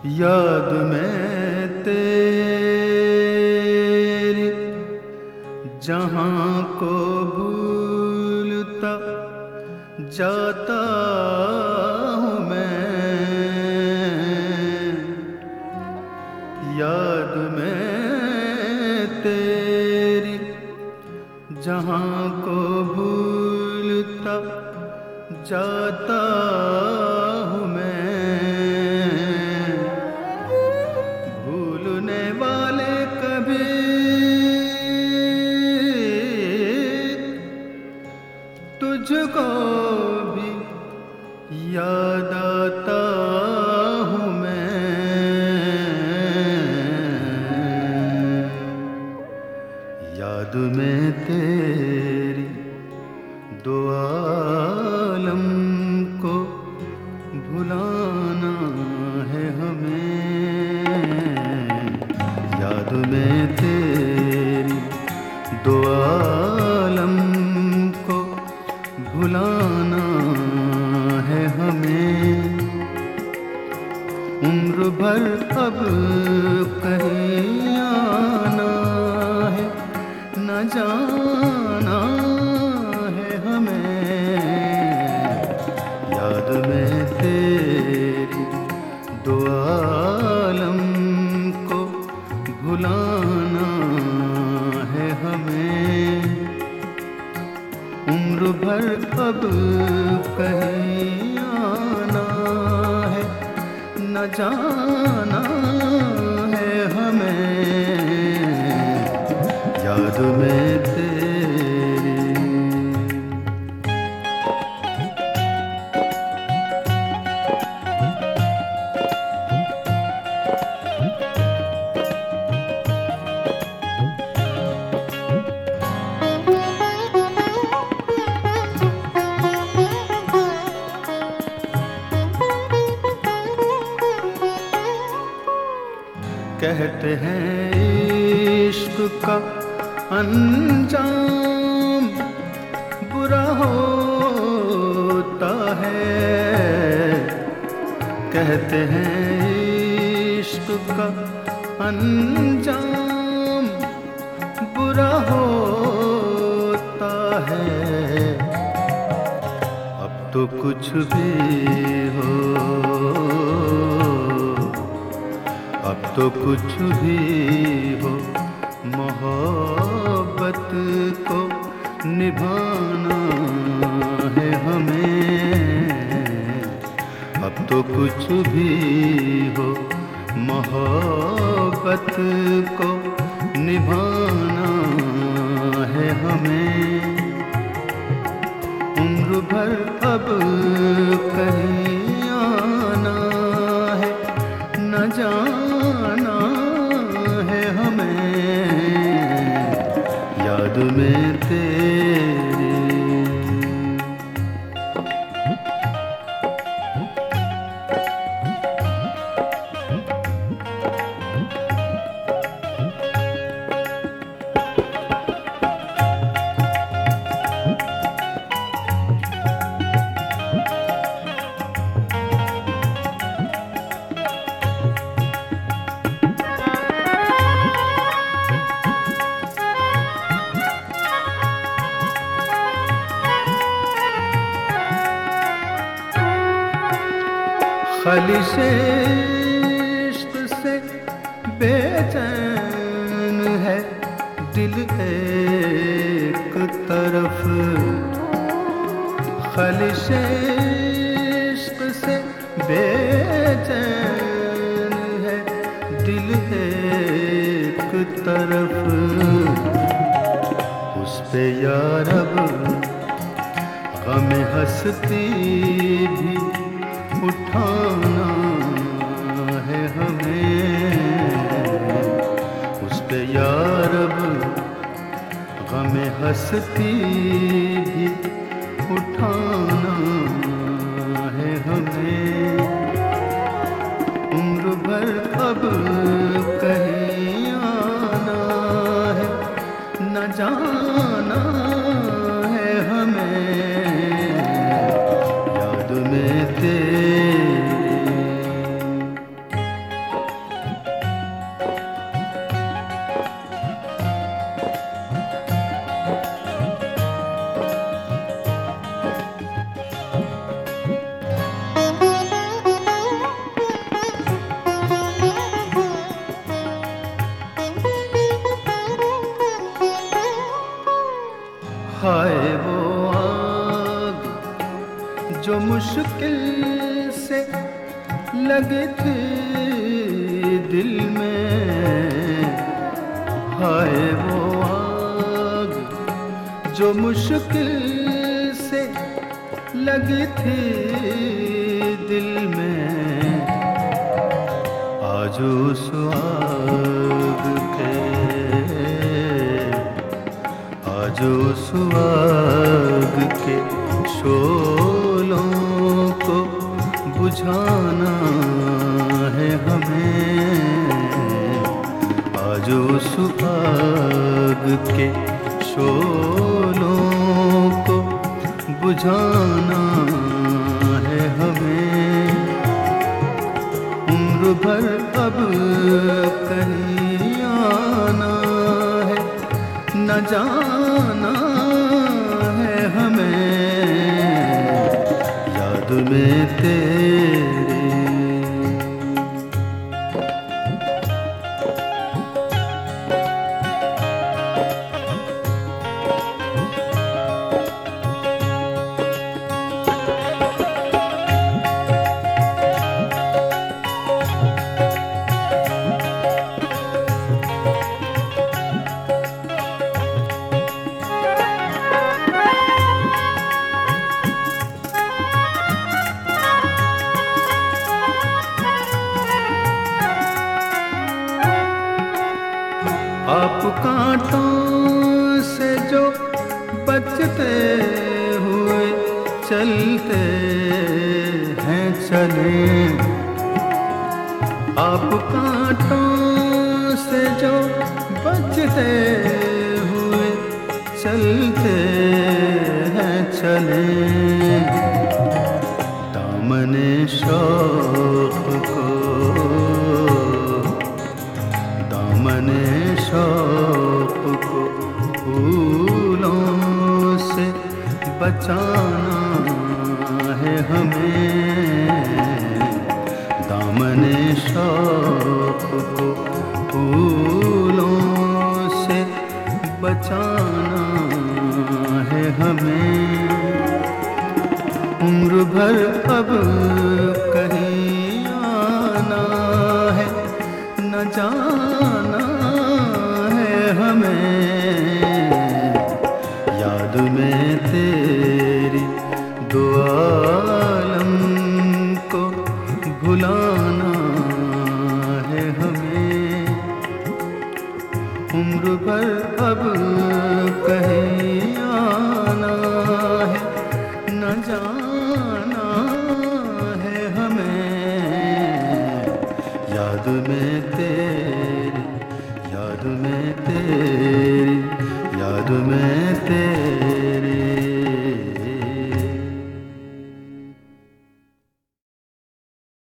याद में तेरी जहां को भूलता जाता हूँ मैं। याद में तेरी जहां को भूलता जाता हूँ मैं। भूलने वाले कभी तुझको भी याद आता हूँ मैं। याद में तेरी दो आलम को भुलाना है हमें। याद में तेरी दो आलम को भुलाना है हमें। उम्र भर अब कहीं आना है न जाना है हमें। याद में तेरी दो आलम को भुलाना है हमें। उम्र भर अब कहीं आना है न जाना है हमें। याद में तेरी कहते हैं इश्क का अंजाम बुरा होता है। कहते हैं इश्क का अंजाम बुरा होता है। अब तो कुछ भी हो, अब तो कुछ भी हो, मोहब्बत को निभाना है हमें। अब तो कुछ भी हो, मोहब्बत को निभाना है हमें। उम्र भर अब कहीं आना है न जाना है हमें। याद में तेरी ख्वाहिशे इश्क से बेचैन है दिल एक तरफ। ख्वाहिशे इश्क से बेचैन है दिल एक तरफ। उस पे यारब गम हंसती भी उठाना है हमें। उस पे यारब गम हंसती भी उठाना है हमें। उम्र भर अब कहीं आना है न जाना है हमें। याद में तेरी लगी थी दिल में, हाय वो आग जो मुश्किल से लगी थी दिल में, आज उस आग के, आज उस आग के शोलों को बुझाना है हमें, आज उस आग के शोलों को बुझाना है हमें। उम्र भर अब कहीं आना है, न जाना है हमें, याद में तेरे। आप कांटों से जो बचते हुए चलते हैं चले, आप कांटों से जो बचते हुए चलते हैं चले, दामने शौक को, दामने शौक को फूलों से बचाना है हमें, दामने शौक को फूलों से बचाना है हमें। उम्र भर अब कहीं आना है, न जाना है हमें, याद में तेरी दो आलम को भुलाना है हमें। उम्र भर अब कहीं